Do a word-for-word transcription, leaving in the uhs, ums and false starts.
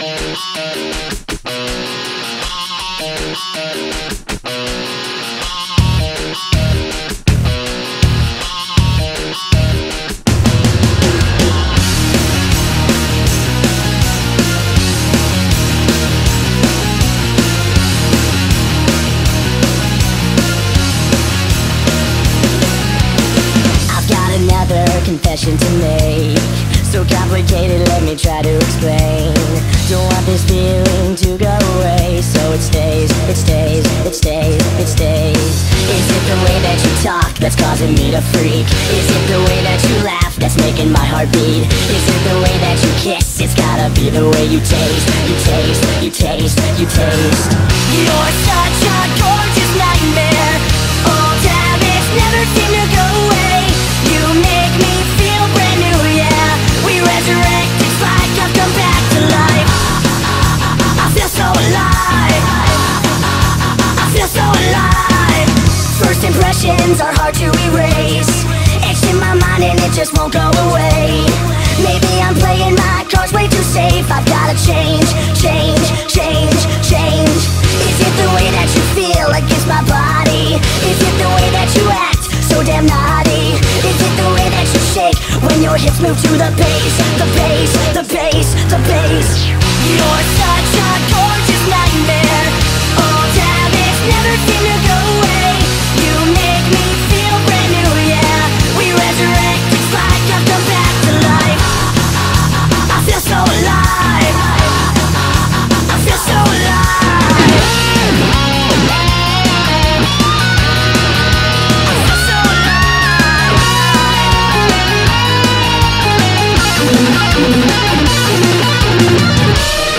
Confession to make, so complicated, let me try to explain. Don't want this feeling to go away, so it stays, it stays, it stays, it stays. Is it the way that you talk that's causing me to freak? Is it the way that you laugh that's making my heart beat? Is it the way that you kiss? It's gotta be the way you taste, you taste, you taste, you taste. You're such a gorgeous nightmare. All habits never seem to go away. You make me feel brand new, yeah. We resurrect, it's like I've come back to life. I feel so alive. I feel so alive. First impressions are hard to erase. Etched in my mind and it just won't go away. Maybe I'm playing my cards way too safe. I've gotta change, change, change, change. Is it the way that you feel against my body? Is it the way that you act so damn naughty? Is it the way that you shake when your hips move to the bass? The bass, the bass, the bass. You're such a gorgeous nightmare. Old habits never seem to go away. You make me feel brand new, yeah. We resurrect, it's like I've come back to life. I feel so alive. I feel so alive. We'll be right back.